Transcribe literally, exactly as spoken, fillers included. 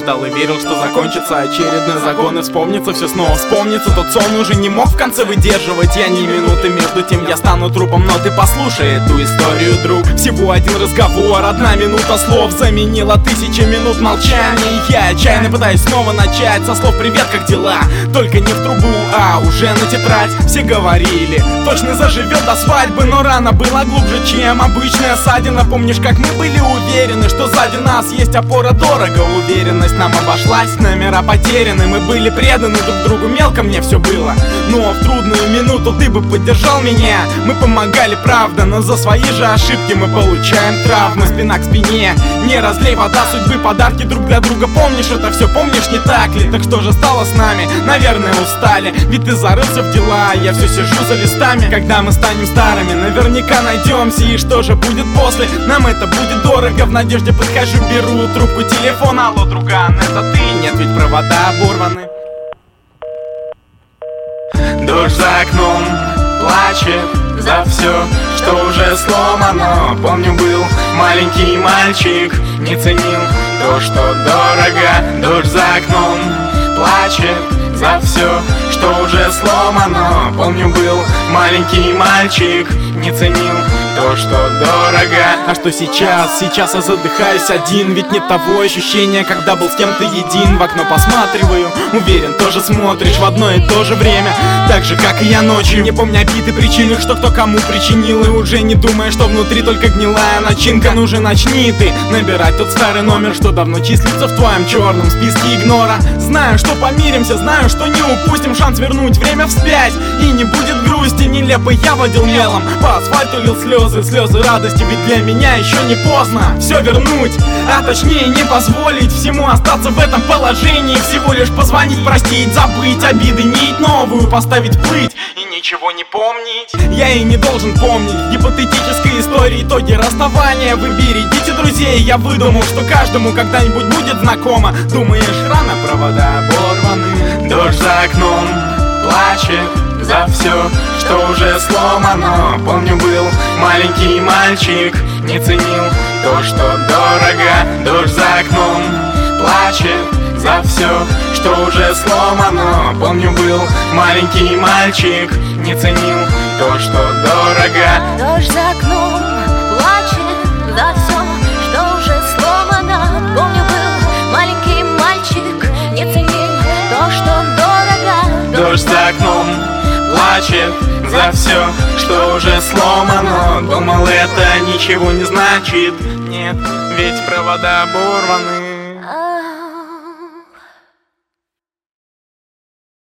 ждал и верил, что закончится очередной загон, и вспомнится все снова, вспомнится тот сон. Уже не мог в конце выдерживать я ни минуты. Между тем я стану трупом, но ты послушай эту историю, друг. Всего один разговор, одна минута слов заменила тысячи минут молчания. И я отчаянно пытаюсь снова начать со слов «Привет, как дела?» Только не в трубу, а уже на тетрадь. Все говорили, точно заживет до свадьбы, но рана была глубже, чем обычная ссадина. Помнишь, как мы были уверены, что сзади нас есть опора? Дорого уверенность нам обошлась, номера потеряны. Мы были преданы друг другу, мелко мне все было, но в трудную минуту ты бы поддержал меня. Мы помогали, правда, но за свои же ошибки мы получаем травмы. Спина к спине, не разлей вода судьбы, подарки друг для друга. Помнишь это все, помнишь, не так ли? Так что же стало с нами? Наверное, устали, ведь ты зарылся в дела, я все сижу за листами. Когда мы станем старыми, наверняка найдемся. И что же будет после? Нам это будет дорого. В надежде подхожу, беру трубку телефона. Алло, друган, это ты? Нет, ведь провода оборваны. Дождь за окном плачет за все, что уже сломано. Помню, был маленький мальчик, не ценил то, что дорого. Дождь за окном плачет за все, что уже сломано. Помню, был маленький мальчик, не ценил то, что дорого. А что сейчас? Сейчас я задыхаюсь один, ведь нет того ощущения, когда был с кем-то един. В окно посматриваю, уверен, тоже смотришь в одно и то же время, так же, как и я ночью. Не помня обиды, причины, что кто кому причинил, и уже не думая, что внутри только гнилая начинка. Ну же начни ты набирать тот старый номер, что давно числится в твоем черном списке игнора. Знаю, что помиримся, знаю, что не упустим шанс вернуть время вспять, и не будет грусти. Нелепо я водил мелом, по асфальту лил слезы, слезы радости, ведь для меня еще не поздно все вернуть, а точнее не позволить всему остаться в этом положении. Всего лишь позвонить, простить, забыть обиды, нить новую поставить, плыть и ничего не помнить. Я и не должен помнить в гипотетической истории итоги расставания. Вы берегите друзей, я выдумал, что каждому когда-нибудь будет знакомо. Думаешь, рано, провода оборваны. Дождь за окном плачет за все, что уже сломано. Помню, был маленький мальчик, не ценил то, что дорого. Дождь за окном плачет за все, что уже сломано. Помню, был маленький мальчик, не ценил то, что дорого. Дождь за окном плачет за все, что уже сломано. Помню, был маленький мальчик, не ценил то, что дорого. Дождь за окном плачет за все, что уже сломано. Думал, это ничего не значит. Нет, ведь провода оборваны.